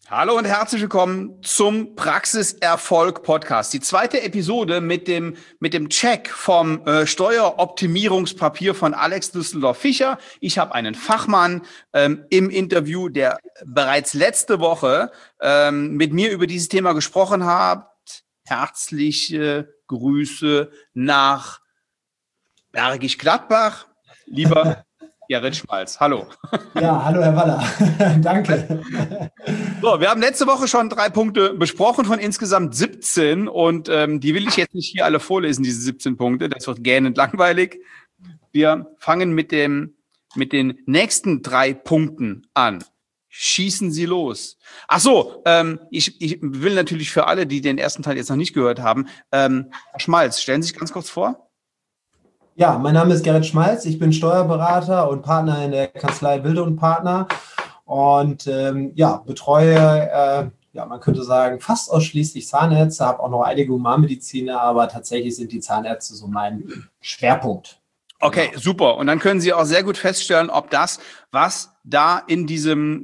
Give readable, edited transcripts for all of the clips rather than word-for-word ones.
Hallo und herzlich willkommen zum Praxiserfolg-Podcast. Die zweite Episode mit dem Check vom Steueroptimierungspapier von Alex Düsseldorf-Fischer. Ich habe einen Fachmann im Interview, der bereits letzte Woche mit mir über dieses Thema gesprochen hat. Herzliche Grüße nach Bergisch Gladbach, lieber Gerrit Schmalz. Hallo. Ja, hallo Herr Waller. Danke. So, wir haben letzte Woche schon 3 Punkte besprochen von insgesamt 17 und die will ich jetzt nicht hier alle vorlesen, diese 17 Punkte. Das wird gähnend langweilig. Wir fangen mit den nächsten 3 Punkten an. Schießen Sie los. Ach so, ich will natürlich für alle, die den ersten Teil jetzt noch nicht gehört haben, Herr Schmalz, stellen Sie sich ganz kurz vor. Ja, mein Name ist Gerrit Schmalz. Ich bin Steuerberater und Partner in der Kanzlei Wilde & Partner und betreue, man könnte sagen, fast ausschließlich Zahnärzte, habe auch noch einige Humanmediziner, aber tatsächlich sind die Zahnärzte so mein Schwerpunkt. Okay, super. Und dann können Sie auch sehr gut feststellen, ob das, was da in diesem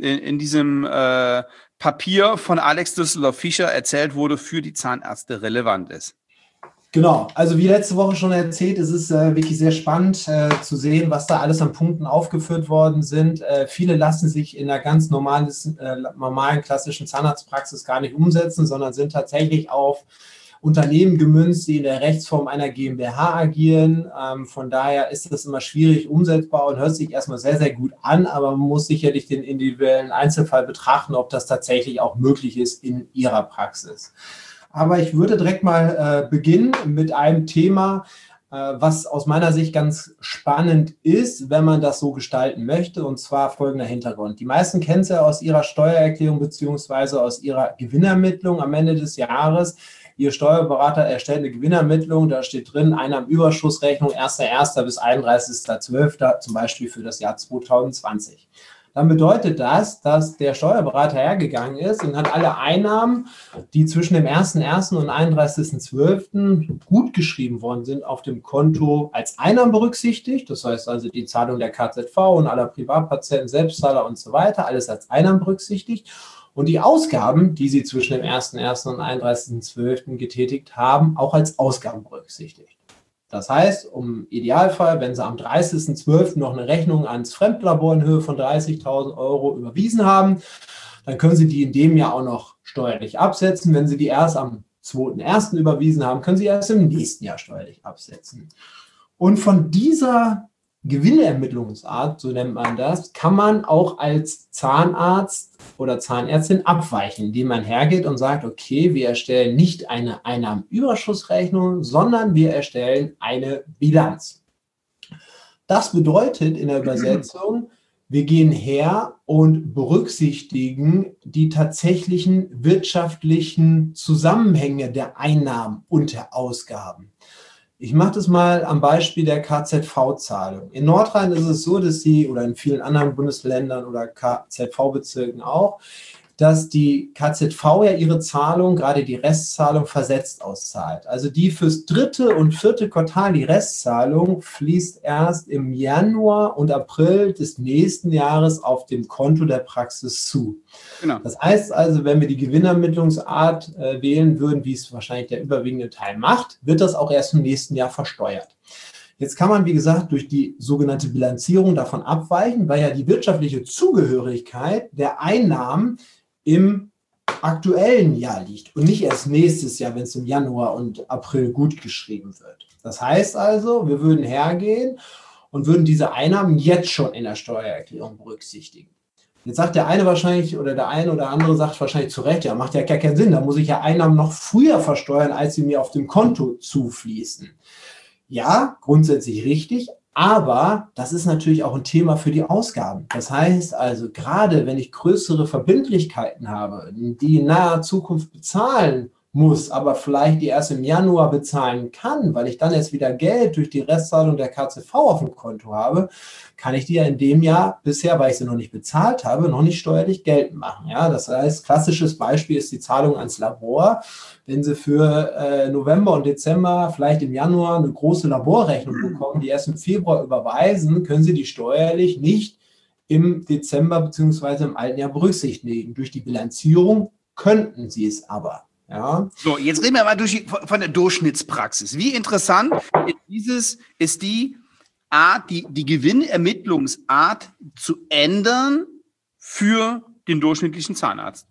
Papier von Alex Düsseldorf-Fischer erzählt wurde, für die Zahnärzte relevant ist. Genau, also wie letzte Woche schon erzählt, es ist wirklich sehr spannend zu sehen, was da alles an Punkten aufgeführt worden sind. Viele lassen sich in einer ganz normalen klassischen Zahnarztpraxis gar nicht umsetzen, sondern sind tatsächlich auf Unternehmen gemünzt, die in der Rechtsform einer GmbH agieren. Von daher ist das immer schwierig umsetzbar und hört sich erstmal sehr, sehr gut an, aber man muss sicherlich den individuellen Einzelfall betrachten, ob das tatsächlich auch möglich ist in Ihrer Praxis. Aber ich würde direkt mal beginnen mit einem Thema, was aus meiner Sicht ganz spannend ist, wenn man das so gestalten möchte, und zwar folgender Hintergrund. Die meisten kennen es ja aus ihrer Steuererklärung bzw. aus ihrer Gewinnermittlung am Ende des Jahres. Ihr Steuerberater erstellt eine Gewinnermittlung, da steht drin, Einnahmenüberschussrechnung 1.1. bis 31.12. zum Beispiel für das Jahr 2020. Dann bedeutet das, dass der Steuerberater hergegangen ist und hat alle Einnahmen, die zwischen dem 1.1. und 31.12. gut geschrieben worden sind, auf dem Konto als Einnahmen berücksichtigt. Das heißt also die Zahlung der KZV und aller Privatpatienten, Selbstzahler und so weiter, alles als Einnahmen berücksichtigt. Und die Ausgaben, die Sie zwischen dem 1.1. und 31.12. getätigt haben, auch als Ausgaben berücksichtigt. Das heißt, im Idealfall, wenn Sie am 30.12. noch eine Rechnung ans Fremdlabor in Höhe von 30.000 € überwiesen haben, dann können Sie die in dem Jahr auch noch steuerlich absetzen. Wenn Sie die erst am 2.1. überwiesen haben, können Sie erst im nächsten Jahr steuerlich absetzen. Und von dieser Gewinnermittlungsart, so nennt man das, kann man auch als Zahnarzt oder Zahnärztin abweichen, indem man hergeht und sagt, okay, wir erstellen nicht eine Einnahmenüberschussrechnung, sondern wir erstellen eine Bilanz. Das bedeutet in der Übersetzung, wir gehen her und berücksichtigen die tatsächlichen wirtschaftlichen Zusammenhänge der Einnahmen und der Ausgaben. Ich mache das mal am Beispiel der KZV-Zahlung. In Nordrhein ist es so, dass Sie, oder in vielen anderen Bundesländern oder KZV-Bezirken auch, dass die KZV ja ihre Zahlung, gerade die Restzahlung, versetzt auszahlt. Also die fürs 3. und 4. Quartal, die Restzahlung, fließt erst im Januar und April des nächsten Jahres auf dem Konto der Praxis zu. Genau. Das heißt also, wenn wir die Gewinnermittlungsart wählen würden, wie es wahrscheinlich der überwiegende Teil macht, wird das auch erst im nächsten Jahr versteuert. Jetzt kann man, wie gesagt, durch die sogenannte Bilanzierung davon abweichen, weil ja die wirtschaftliche Zugehörigkeit der Einnahmen im aktuellen Jahr liegt und nicht erst nächstes Jahr, wenn es im Januar und April gut geschrieben wird. Das heißt also, wir würden hergehen und würden diese Einnahmen jetzt schon in der Steuererklärung berücksichtigen. Jetzt sagt der eine wahrscheinlich oder der eine oder andere sagt wahrscheinlich zu Recht, ja, macht ja gar keinen Sinn, da muss ich ja Einnahmen noch früher versteuern, als sie mir auf dem Konto zufließen. Ja, grundsätzlich richtig, aber das ist natürlich auch ein Thema für die Ausgaben. Das heißt also, gerade wenn ich größere Verbindlichkeiten habe, die in naher Zukunft bezahlen muss, aber vielleicht die erst im Januar bezahlen kann, weil ich dann erst wieder Geld durch die Restzahlung der KZV auf dem Konto habe, kann ich die ja in dem Jahr bisher, weil ich sie noch nicht bezahlt habe, noch nicht steuerlich geltend machen. Ja, das heißt, klassisches Beispiel ist die Zahlung ans Labor. Wenn Sie für November und Dezember vielleicht im Januar eine große Laborrechnung bekommen, die erst im Februar überweisen, können Sie die steuerlich nicht im Dezember bzw. im alten Jahr berücksichtigen. Durch die Bilanzierung könnten sie es aber. Ja. So, jetzt reden wir mal von der Durchschnittspraxis. Wie interessant ist die Art, die Gewinnermittlungsart zu ändern für den durchschnittlichen Zahnarzt?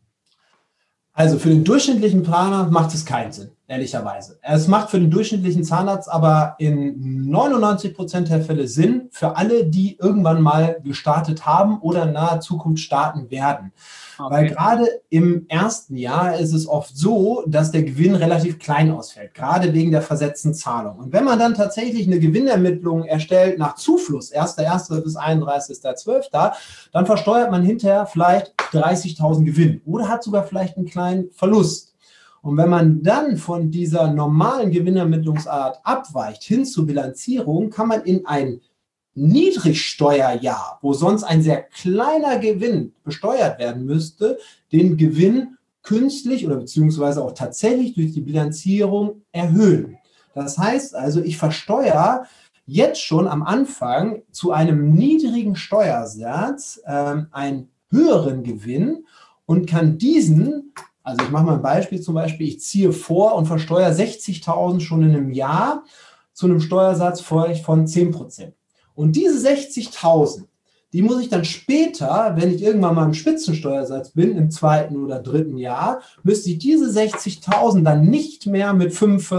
Also für den durchschnittlichen Zahnarzt macht es keinen Sinn, ehrlicherweise. Es macht für den durchschnittlichen Zahnarzt aber in 99% der Fälle Sinn für alle, die irgendwann mal gestartet haben oder in naher Zukunft starten werden. Okay. Weil gerade im ersten Jahr ist es oft so, dass der Gewinn relativ klein ausfällt, gerade wegen der versetzten Zahlung. Und wenn man dann tatsächlich eine Gewinnermittlung erstellt nach Zufluss, 1.1. bis 31.12., dann versteuert man hinterher vielleicht 30.000 Gewinn oder hat sogar vielleicht einen kleinen Verlust. Und wenn man dann von dieser normalen Gewinnermittlungsart abweicht hin zur Bilanzierung, kann man in ein Niedrigsteuerjahr, wo sonst ein sehr kleiner Gewinn besteuert werden müsste, den Gewinn künstlich oder beziehungsweise auch tatsächlich durch die Bilanzierung erhöhen. Das heißt also, ich versteuere jetzt schon am Anfang zu einem niedrigen Steuersatz einen höheren Gewinn und kann diesen, also ich mache mal ein Beispiel, zum Beispiel, ich ziehe vor und versteuere 60.000 schon in einem Jahr zu einem Steuersatz von 10%. Und diese 60.000, die muss ich dann später, wenn ich irgendwann mal im Spitzensteuersatz bin, im 2. oder 3. Jahr, müsste ich diese 60.000 dann nicht mehr mit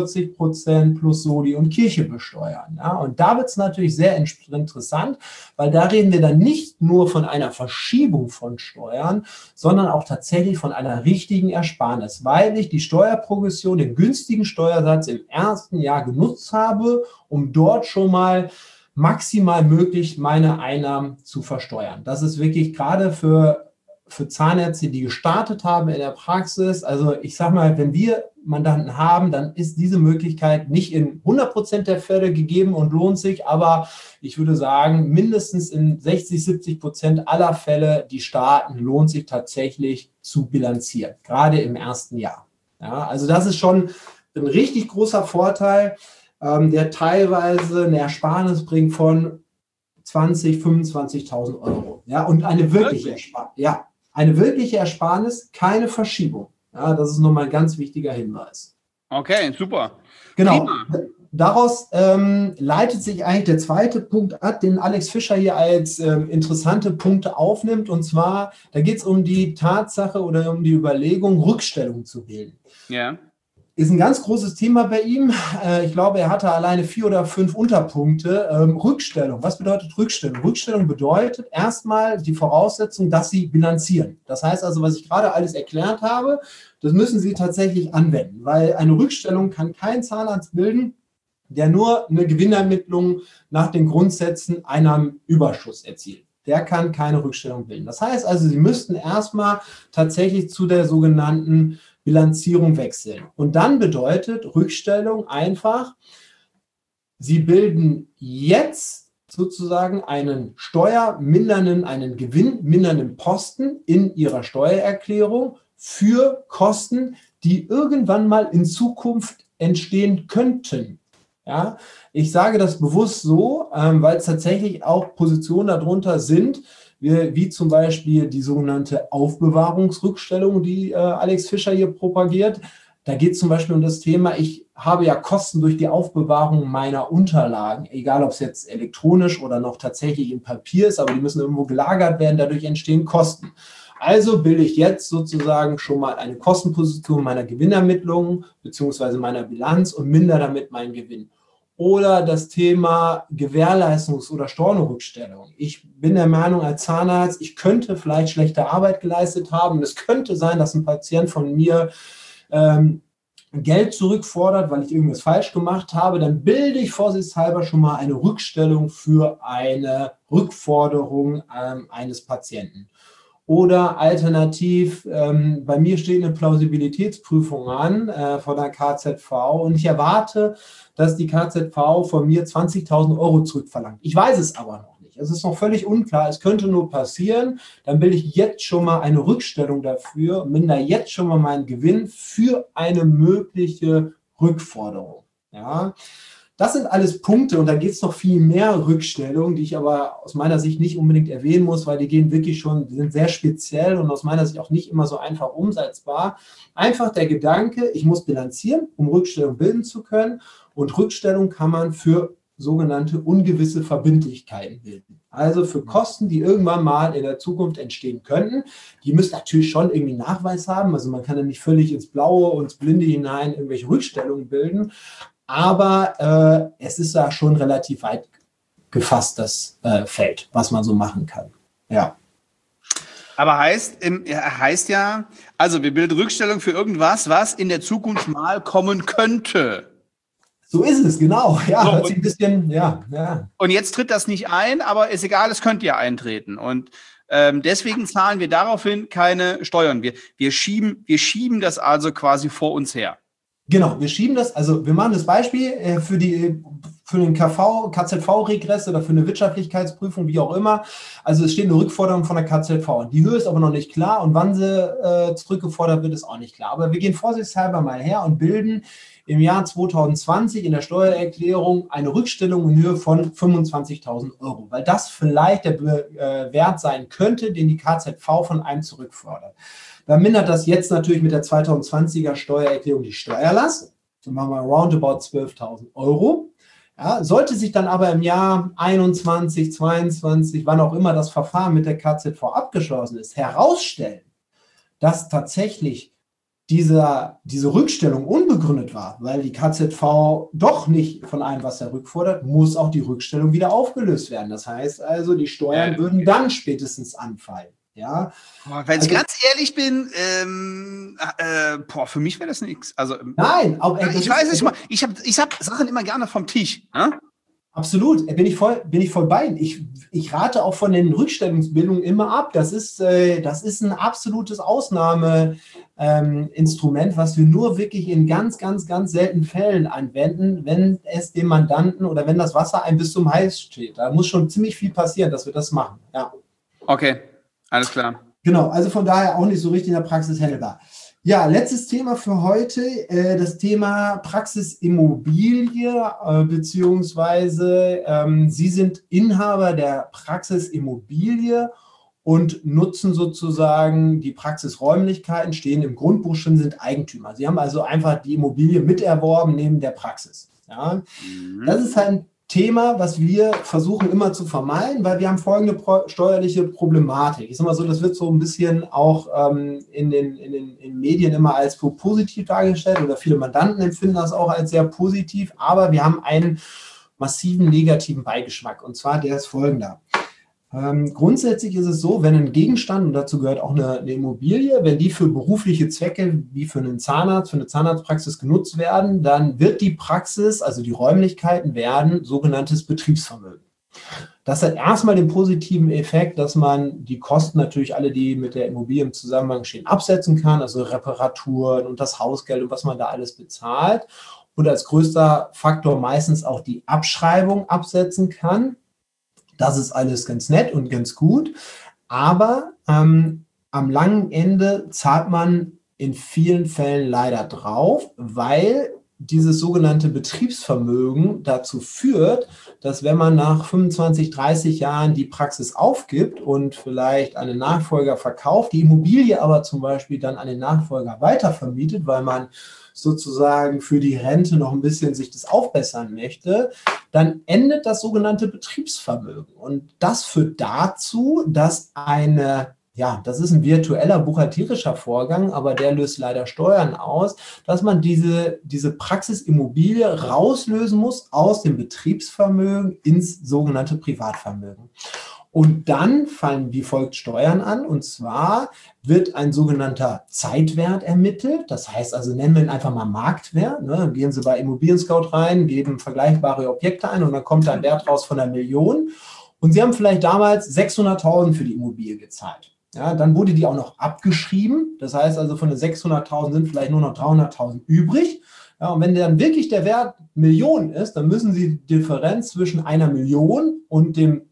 45% plus Soli und Kirche besteuern. Ja? Und da wird es natürlich sehr interessant, weil da reden wir dann nicht nur von einer Verschiebung von Steuern, sondern auch tatsächlich von einer richtigen Ersparnis, weil ich die Steuerprogression, den günstigen Steuersatz im ersten Jahr genutzt habe, um dort schon mal maximal möglich meine Einnahmen zu versteuern. Das ist wirklich gerade für Zahnärzte, die gestartet haben in der Praxis. Also ich sage mal, wenn wir Mandanten haben, dann ist diese Möglichkeit nicht in 100% der Fälle gegeben und lohnt sich, aber ich würde sagen, mindestens in 60-70% aller Fälle, die starten, lohnt sich tatsächlich zu bilanzieren, gerade im ersten Jahr. Ja, also das ist schon ein richtig großer Vorteil, der teilweise eine Ersparnis bringt von 20.000, 25.000 Euro. Ja, und eine wirkliche Ersparnis. Ja, eine wirkliche Ersparnis, keine Verschiebung. Ja, das ist nochmal ein ganz wichtiger Hinweis. Okay, super. Genau. Prima. Daraus leitet sich eigentlich der zweite Punkt ab, den Alex Fischer hier als interessante Punkte aufnimmt. Und zwar, da geht es um die Tatsache oder um die Überlegung, Rückstellung zu bilden. Ja. Ist ein ganz großes Thema bei ihm. Ich glaube, er hatte alleine 4 oder 5 Unterpunkte. Rückstellung. Was bedeutet Rückstellung? Rückstellung bedeutet erstmal die Voraussetzung, dass Sie bilanzieren. Das heißt also, was ich gerade alles erklärt habe, das müssen Sie tatsächlich anwenden, weil eine Rückstellung kann kein Zahnarzt bilden, der nur eine Gewinnermittlung nach den Grundsätzen Einnahmenüberschuss erzielt. Der kann keine Rückstellung bilden. Das heißt also, Sie müssten erstmal tatsächlich zu der sogenannten Bilanzierung wechseln. Und dann bedeutet Rückstellung einfach, Sie bilden jetzt sozusagen einen steuermindernden, einen gewinnmindernden Posten in Ihrer Steuererklärung für Kosten, die irgendwann mal in Zukunft entstehen könnten. Ja, ich sage das bewusst so, weil es tatsächlich auch Positionen darunter sind, wie zum Beispiel die sogenannte Aufbewahrungsrückstellung, die Alex Fischer hier propagiert. Da geht es zum Beispiel um das Thema, ich habe ja Kosten durch die Aufbewahrung meiner Unterlagen, egal ob es jetzt elektronisch oder noch tatsächlich in Papier ist, aber die müssen irgendwo gelagert werden, dadurch entstehen Kosten. Also bilde ich jetzt sozusagen schon mal eine Kostenposition meiner Gewinnermittlung bzw. meiner Bilanz und mindere damit meinen Gewinn. Oder das Thema Gewährleistungs- oder Stornorückstellung. Ich bin der Meinung als Zahnarzt, ich könnte vielleicht schlechte Arbeit geleistet haben. Es könnte sein, dass ein Patient von mir Geld zurückfordert, weil ich irgendwas falsch gemacht habe. Dann bilde ich vorsichtshalber schon mal eine Rückstellung für eine Rückforderung eines Patienten. Oder alternativ, bei mir steht eine Plausibilitätsprüfung an von der KZV und ich erwarte, dass die KZV von mir 20.000 Euro zurückverlangt. Ich weiß es aber noch nicht. Es ist noch völlig unklar. Es könnte nur passieren. Dann bilde ich jetzt schon mal eine Rückstellung dafür, mindere jetzt schon mal meinen Gewinn für eine mögliche Rückforderung. Ja. Das sind alles Punkte und da geht es noch viel mehr Rückstellungen, die ich aber aus meiner Sicht nicht unbedingt erwähnen muss, weil die sind sehr speziell und aus meiner Sicht auch nicht immer so einfach umsetzbar. Einfach der Gedanke, ich muss bilanzieren, um Rückstellung bilden zu können, und Rückstellung kann man für sogenannte ungewisse Verbindlichkeiten bilden. Also für Kosten, die irgendwann mal in der Zukunft entstehen könnten. Die müssen natürlich schon irgendwie Nachweis haben. Also man kann ja nicht völlig ins Blaue und ins Blinde hinein irgendwelche Rückstellungen bilden. Aber es ist da schon relativ weit gefasst, das Feld, was man so machen kann. Ja. Aber heißt ja, also wir bilden Rückstellung für irgendwas, was in der Zukunft mal kommen könnte. So ist es, genau. Ja, so, hört sich ein bisschen, ja. Und jetzt tritt das nicht ein, aber ist egal, es könnte ja eintreten. Und deswegen zahlen wir daraufhin keine Steuern. Wir schieben das also quasi vor uns her. Genau, wir schieben das, also wir machen das Beispiel für den KZV-Regress oder für eine Wirtschaftlichkeitsprüfung, wie auch immer. Also es steht eine Rückforderung von der KZV. Die Höhe ist aber noch nicht klar und wann sie zurückgefordert wird, ist auch nicht klar. Aber wir gehen vorsichtshalber mal her und bilden im Jahr 2020 in der Steuererklärung eine Rückstellung in Höhe von 25.000 €, weil das vielleicht der Wert sein könnte, den die KZV von einem zurückfordert. Dann mindert das jetzt natürlich mit der 2020er Steuererklärung die Steuerlast. Dann machen wir roundabout 12.000 €. Ja, sollte sich dann aber im Jahr 21, 22, wann auch immer das Verfahren mit der KZV abgeschlossen ist, herausstellen, dass tatsächlich diese Rückstellung unbegründet war, weil die KZV doch nicht von einem was rückfordert, muss auch die Rückstellung wieder aufgelöst werden. Das heißt also, die Steuern würden dann spätestens anfallen. Ja? Wenn ich ganz ehrlich bin, für mich wäre das nichts. Also, nein, ich weiß nicht mal. Ich hab Sachen immer gerne vom Tisch. Ne? Absolut, bin ich voll bei Ihnen. Ich rate auch von den Rückstellungsbildungen immer ab. Das ist ein absolutes Ausnahmeinstrument, was wir nur wirklich in ganz, ganz, ganz seltenen Fällen anwenden, wenn es dem Mandanten oder wenn das Wasser einem bis zum Hals steht. Da muss schon ziemlich viel passieren, dass wir das machen. Ja. Okay, alles klar. Genau, also von daher auch nicht so richtig in der Praxis handelbar. Ja, letztes Thema für heute, das Thema Praxisimmobilie, beziehungsweise Sie sind Inhaber der Praxisimmobilie und nutzen sozusagen die Praxisräumlichkeiten, stehen im Grundbuch schon, sind Eigentümer. Sie haben also einfach die Immobilie miterworben neben der Praxis. Ja? Das ist halt ein Thema, was wir versuchen immer zu vermeiden, weil wir haben folgende steuerliche Problematik. Ich sage mal so, das wird so ein bisschen auch in den Medien immer als positiv dargestellt oder viele Mandanten empfinden das auch als sehr positiv, aber wir haben einen massiven negativen Beigeschmack und zwar der ist folgender. Grundsätzlich ist es so, wenn ein Gegenstand, und dazu gehört auch eine Immobilie, wenn die für berufliche Zwecke wie für einen Zahnarzt, für eine Zahnarztpraxis genutzt werden, dann wird die Praxis, also die Räumlichkeiten, werden sogenanntes Betriebsvermögen. Das hat erstmal den positiven Effekt, dass man die Kosten natürlich alle, die mit der Immobilie im Zusammenhang stehen, absetzen kann, also Reparaturen und das Hausgeld und was man da alles bezahlt. Und als größter Faktor meistens auch die Abschreibung absetzen kann. Das ist alles ganz nett und ganz gut, aber am langen Ende zahlt man in vielen Fällen leider drauf, weil dieses sogenannte Betriebsvermögen dazu führt, dass wenn man nach 25, 30 Jahren die Praxis aufgibt und vielleicht einen Nachfolger verkauft, die Immobilie aber zum Beispiel dann an den Nachfolger weitervermietet, weil man sozusagen für die Rente noch ein bisschen sich das aufbessern möchte, dann endet das sogenannte Betriebsvermögen. Und das führt dazu, dass das ist ein virtueller buchhalterischer Vorgang, aber der löst leider Steuern aus, dass man diese Praxisimmobilie rauslösen muss aus dem Betriebsvermögen ins sogenannte Privatvermögen. Und dann fallen wie folgt Steuern an, und zwar wird ein sogenannter Zeitwert ermittelt. Das heißt also, nennen wir ihn einfach mal Marktwert. Ne? Gehen Sie bei Immobilien Scout rein, geben vergleichbare Objekte ein und dann kommt da ein Wert raus von 1 Million. Und Sie haben vielleicht damals 600.000 für die Immobilie gezahlt. Ja, dann wurde die auch noch abgeschrieben. Das heißt also, von den 600.000 sind vielleicht nur noch 300.000 übrig. Ja, und wenn dann wirklich der Wert Millionen ist, dann müssen Sie die Differenz zwischen 1 Million und dem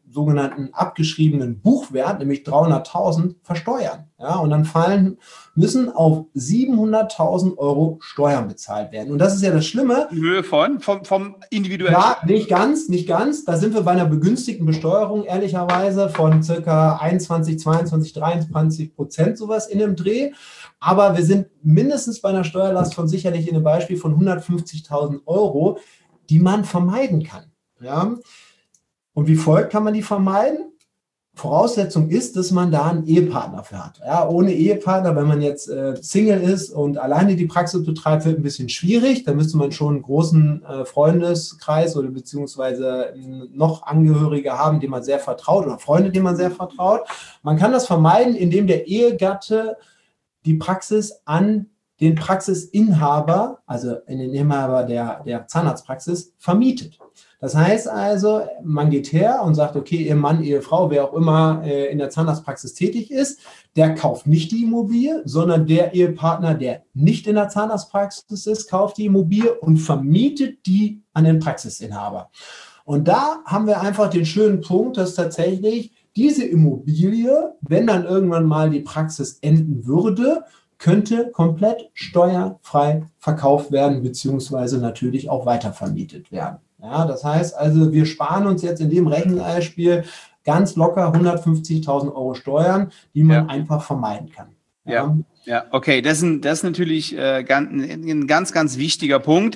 sogenannten abgeschriebenen Buchwert, nämlich 300.000, versteuern. Ja, und dann müssen auf 700.000 Euro Steuern bezahlt werden. Und das ist ja das Schlimme. In Höhe vom individuellen. Ja, nicht ganz. Da sind wir bei einer begünstigten Besteuerung, ehrlicherweise, von circa 21, 22, 23%, sowas in dem Dreh. Aber wir sind mindestens bei einer Steuerlast von sicherlich in dem Beispiel von 150.000 Euro, die man vermeiden kann. Ja? Und wie folgt kann man die vermeiden? Voraussetzung ist, dass man da einen Ehepartner für hat. Ja, ohne Ehepartner, wenn man jetzt Single ist und alleine die Praxis betreibt, wird ein bisschen schwierig. Da müsste man schon einen großen Freundeskreis oder beziehungsweise noch Angehörige haben, denen man sehr vertraut oder Freunde, denen man sehr vertraut. Man kann das vermeiden, indem der Ehegatte die Praxis an den Praxisinhaber, also den Inhaber der Zahnarztpraxis, vermietet. Das heißt also, man geht her und sagt, okay, Ehemann, Ehefrau, wer auch immer in der Zahnarztpraxis tätig ist, der kauft nicht die Immobilie, sondern der Ehepartner, der nicht in der Zahnarztpraxis ist, kauft die Immobilie und vermietet die an den Praxisinhaber. Und da haben wir einfach den schönen Punkt, dass tatsächlich diese Immobilie, wenn dann irgendwann mal die Praxis enden würde, könnte komplett steuerfrei verkauft werden, beziehungsweise natürlich auch weitervermietet werden. Ja, das heißt also, wir sparen uns jetzt in dem Rechenbeispiel ganz locker 150.000 Euro Steuern, die man einfach vermeiden kann. Ja, okay, das ist natürlich ein ganz, ganz wichtiger Punkt.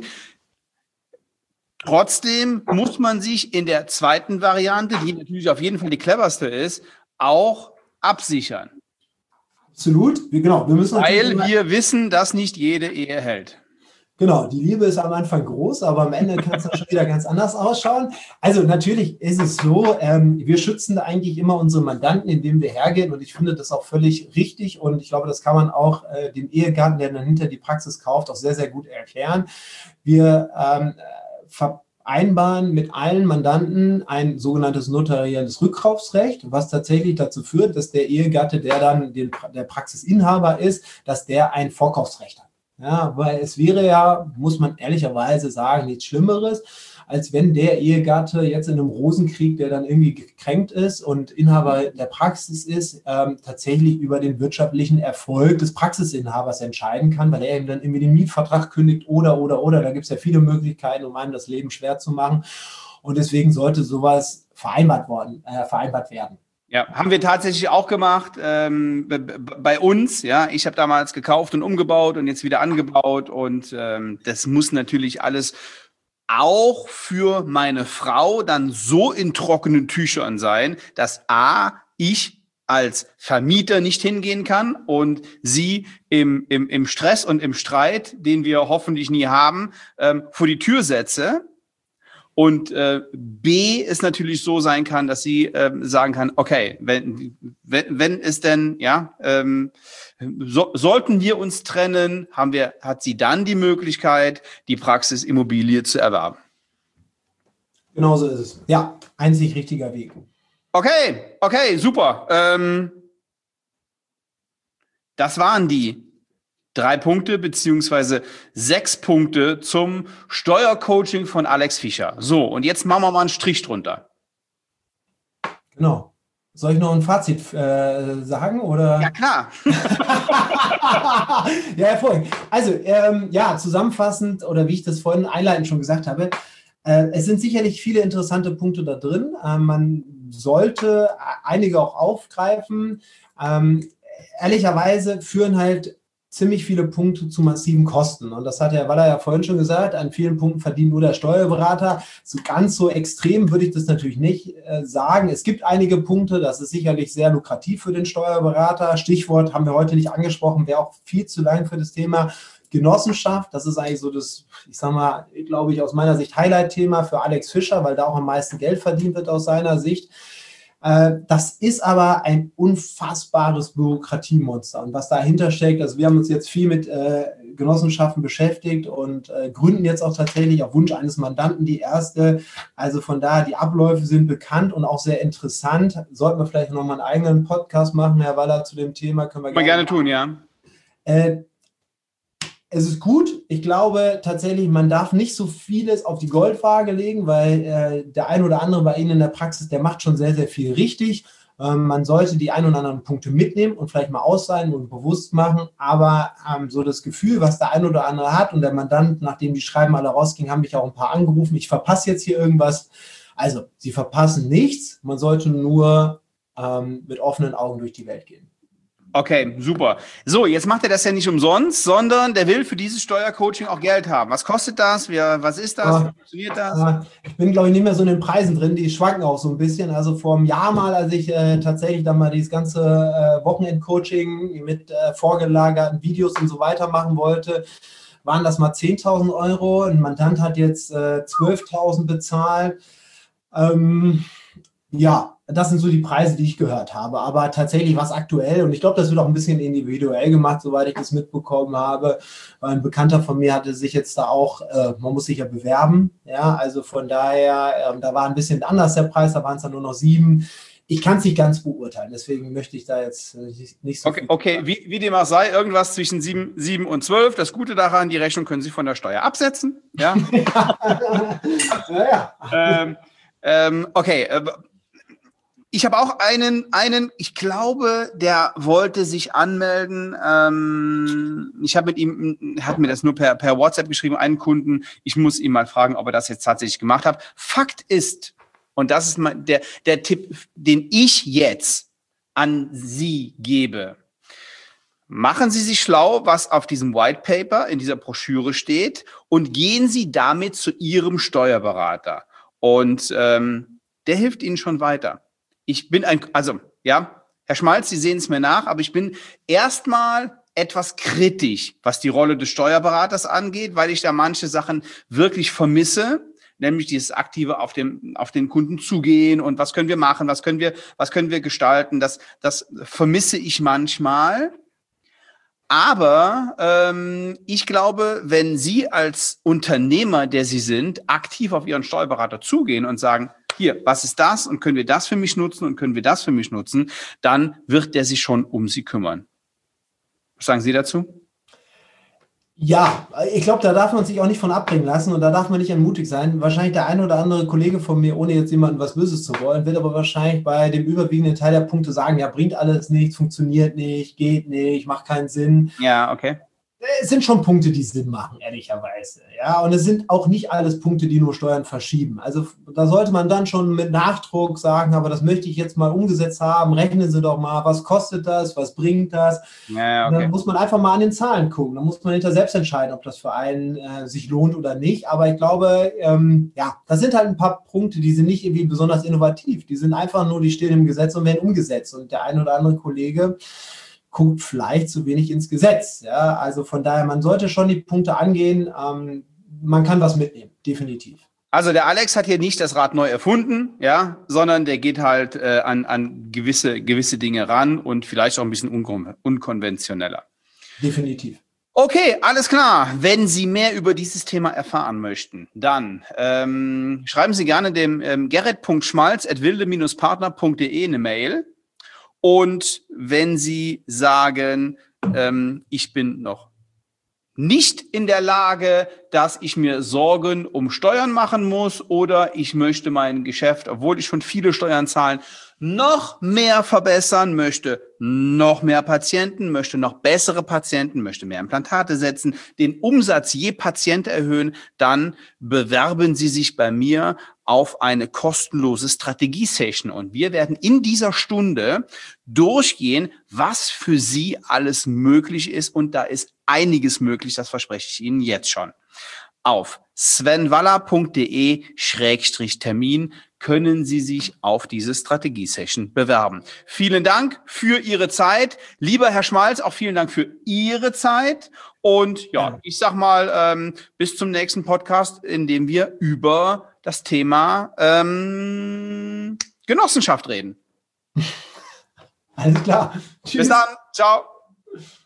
Trotzdem muss man sich in der zweiten Variante, die natürlich auf jeden Fall die cleverste ist, auch absichern. Absolut, genau. Weil wir wissen, dass nicht jede Ehe hält. Genau, die Liebe ist am Anfang groß, aber am Ende kann es dann schon wieder ganz anders ausschauen. Also natürlich ist es so, wir schützen eigentlich immer unsere Mandanten, indem wir hergehen, und ich finde das auch völlig richtig, und ich glaube, das kann man auch dem Ehegatten, der dann hinter die Praxis kauft, auch sehr, sehr gut erklären. Wir vereinbaren mit allen Mandanten ein sogenanntes notarielles Rückkaufsrecht, was tatsächlich dazu führt, dass der Ehegatte, der dann der Praxisinhaber ist, dass der ein Vorkaufsrecht hat. Ja, weil es wäre ja, muss man ehrlicherweise sagen, nichts Schlimmeres, als wenn der Ehegatte jetzt in einem Rosenkrieg, der dann irgendwie gekränkt ist und Inhaber der Praxis ist, tatsächlich über den wirtschaftlichen Erfolg des Praxisinhabers entscheiden kann, weil er ihm dann irgendwie den Mietvertrag kündigt oder. Da gibt es ja viele Möglichkeiten, um einem das Leben schwer zu machen. Und deswegen sollte sowas vereinbart werden. Ja, haben wir tatsächlich auch gemacht bei uns. Ja, ich habe damals gekauft und umgebaut und jetzt wieder angebaut, und das muss natürlich alles auch für meine Frau dann so in trockenen Tüchern sein, dass ich als Vermieter nicht hingehen kann und sie im Stress und im Streit, den wir hoffentlich nie haben, vor die Tür setze. Und B, es natürlich so sein kann, dass sie sagen kann, okay, wenn es denn, sollten wir uns trennen, hat sie dann die Möglichkeit, die Praxisimmobilie zu erwerben. Genau so ist es. Ja, einzig richtiger Weg. Okay, super. Das waren die 3 Punkte beziehungsweise 6 Punkte zum Steuercoaching von Alex Fischer. So, und jetzt machen wir mal einen Strich drunter. Genau. Soll ich noch ein Fazit sagen? Oder? Ja, klar. Ja, hervorragend. Also, zusammenfassend, oder wie ich das vorhin einleitend schon gesagt habe, es sind sicherlich viele interessante Punkte da drin. Man sollte einige auch aufgreifen. Ehrlicherweise führen halt ziemlich viele Punkte zu massiven Kosten. Und das hat Herr Waller ja vorhin schon gesagt, an vielen Punkten verdient nur der Steuerberater. So ganz so extrem würde ich das natürlich nicht sagen. Es gibt einige Punkte, das ist sicherlich sehr lukrativ für den Steuerberater. Stichwort haben wir heute nicht angesprochen, wäre auch viel zu lang für das Thema Genossenschaft. Das ist eigentlich so das, ich sag mal, glaube ich, aus meiner Sicht Highlight-Thema für Alex Fischer, weil da auch am meisten Geld verdient wird aus seiner Sicht. Das ist aber ein unfassbares Bürokratiemonster. Und was dahinter steckt, also wir haben uns jetzt viel mit Genossenschaften beschäftigt und gründen jetzt auch tatsächlich auf Wunsch eines Mandanten die erste. Also von daher, die Abläufe sind bekannt und auch sehr interessant. Sollten wir vielleicht nochmal einen eigenen Podcast machen, Herr Waller, zu dem Thema? Können wir gerne tun, ja. Es ist gut. Ich glaube tatsächlich, man darf nicht so vieles auf die Goldwaage legen, weil der ein oder andere bei Ihnen in der Praxis, der macht schon sehr, sehr viel richtig. Man sollte die ein oder anderen Punkte mitnehmen und vielleicht mal ausleihen und bewusst machen. Aber so das Gefühl, was der ein oder andere hat und der Mandant, nachdem die Schreiben alle rausgingen, haben mich auch ein paar angerufen. Ich verpasse jetzt hier irgendwas. Also, Sie verpassen nichts. Man sollte nur mit offenen Augen durch die Welt gehen. Okay, super. So, jetzt macht er das ja nicht umsonst, sondern der will für dieses Steuercoaching auch Geld haben. Was kostet das? Was ist das? Wie funktioniert das? Ich bin, glaube ich, nicht mehr so in den Preisen drin. Die schwanken auch so ein bisschen. Also vor einem Jahr mal, als ich tatsächlich dann mal dieses ganze Wochenend-Coaching mit vorgelagerten Videos und so weiter machen wollte, waren das mal 10.000 Euro. Ein Mandant hat jetzt 12.000 bezahlt. Ja, das sind so die Preise, die ich gehört habe. Aber tatsächlich was aktuell, und ich glaube, das wird auch ein bisschen individuell gemacht, soweit ich das mitbekommen habe. Ein Bekannter von mir hatte sich jetzt da auch, man muss sich ja bewerben. Ja, also von daher, da war ein bisschen anders der Preis, da waren es dann nur noch 7. Ich kann es nicht ganz beurteilen, deswegen möchte ich da jetzt nicht so viel. Okay, wie dem auch sei, irgendwas zwischen 7 und 12. Das Gute daran, die Rechnung können Sie von der Steuer absetzen. Ja. Okay. Ich habe auch einen, ich glaube, der wollte sich anmelden. Ich habe mit ihm, hat mir das nur per WhatsApp geschrieben, einen Kunden. Ich muss ihn mal fragen, ob er das jetzt tatsächlich gemacht hat. Fakt ist, und das ist der Tipp, den ich jetzt an Sie gebe. Machen Sie sich schlau, was auf diesem White Paper in dieser Broschüre steht, und gehen Sie damit zu Ihrem Steuerberater. Und der hilft Ihnen schon weiter. Ich bin Herr Schmalz, Sie sehen es mir nach, aber ich bin erstmal etwas kritisch, was die Rolle des Steuerberaters angeht, weil ich da manche Sachen wirklich vermisse, nämlich dieses aktive auf den Kunden zugehen und was können wir machen, was können wir gestalten, das vermisse ich manchmal. Aber ich glaube, wenn Sie als Unternehmer, der Sie sind, aktiv auf Ihren Steuerberater zugehen und sagen, hier, was ist das und können wir das für mich nutzen und können wir das für mich nutzen, dann wird der sich schon um Sie kümmern. Was sagen Sie dazu? Ja, ich glaube, da darf man sich auch nicht von abbringen lassen und da darf man nicht entmutigt sein. Wahrscheinlich der ein oder andere Kollege von mir, ohne jetzt jemandem was Böses zu wollen, wird aber wahrscheinlich bei dem überwiegenden Teil der Punkte sagen, ja, bringt alles nichts, funktioniert nicht, geht nicht, macht keinen Sinn. Ja, okay. Es sind schon Punkte, die Sinn machen, ehrlicherweise. Ja, und es sind auch nicht alles Punkte, die nur Steuern verschieben. Also da sollte man dann schon mit Nachdruck sagen, aber das möchte ich jetzt mal umgesetzt haben. Rechnen Sie doch mal, was kostet das, was bringt das? Ja, okay. Dann muss man einfach mal an den Zahlen gucken. Dann muss man hinter selbst entscheiden, ob das für einen sich lohnt oder nicht. Aber ich glaube, das sind halt ein paar Punkte, die sind nicht irgendwie besonders innovativ. Die sind einfach nur, die stehen im Gesetz und werden umgesetzt. Und der ein oder andere Kollege guckt vielleicht zu wenig ins Gesetz. Ja? Also von daher, man sollte schon die Punkte angehen. Man kann was mitnehmen, definitiv. Also der Alex hat hier nicht das Rad neu erfunden, ja, sondern der geht halt an gewisse Dinge ran und vielleicht auch ein bisschen unkonventioneller. Definitiv. Okay, alles klar. Wenn Sie mehr über dieses Thema erfahren möchten, dann schreiben Sie gerne dem gerrit.schmalz@wilde-partner.de eine Mail. Und wenn Sie sagen, ich bin noch nicht in der Lage, dass ich mir Sorgen um Steuern machen muss oder ich möchte mein Geschäft, obwohl ich schon viele Steuern zahle, noch mehr verbessern, möchte noch mehr Patienten, möchte noch bessere Patienten, möchte mehr Implantate setzen, den Umsatz je Patient erhöhen, dann bewerben Sie sich bei mir auf eine kostenlose Strategie-Session. Und wir werden in dieser Stunde durchgehen, was für Sie alles möglich ist. Und da ist einiges möglich, das verspreche ich Ihnen jetzt schon. Auf svenwaller.de/Termin können Sie sich auf diese Strategie-Session bewerben. Vielen Dank für Ihre Zeit. Lieber Herr Schmalz, auch vielen Dank für Ihre Zeit. Und ja, ich sag mal, bis zum nächsten Podcast, in dem wir über das Thema Genossenschaft reden. Alles klar. Tschüss. Bis dann. Ciao.